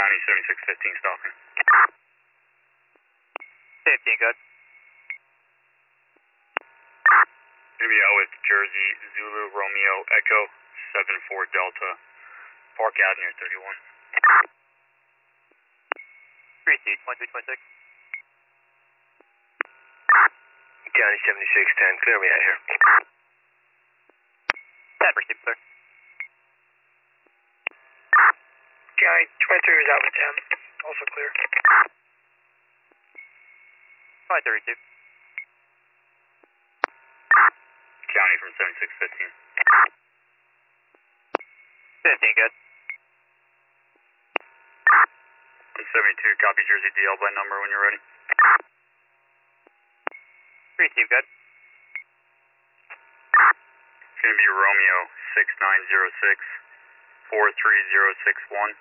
County 7615 stalking. 15, good. Gonna be out with Jersey, Zulu, Romeo, Echo, 74 Delta, Park Avenue 31. 3C, 2326. County 7610, clear me out here. 10, received, sir. County 23 is out with 10, also clear. 23 received. County from 7615. 15, good. 172, copy Jersey DL by number when you're ready. Received, good. It's gonna be Romeo 6906 43061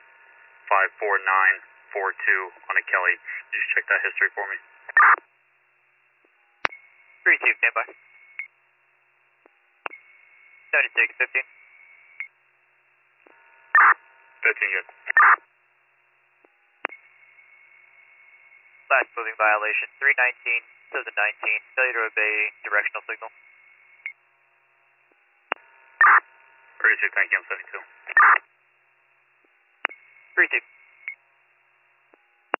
54942 on a Kelly. Just check that history for me. Received, standby. 76, 15. 15 good. Last moving violation, 319, 2019, failure to obey directional signal. 32, thank you, I'm 72. 32.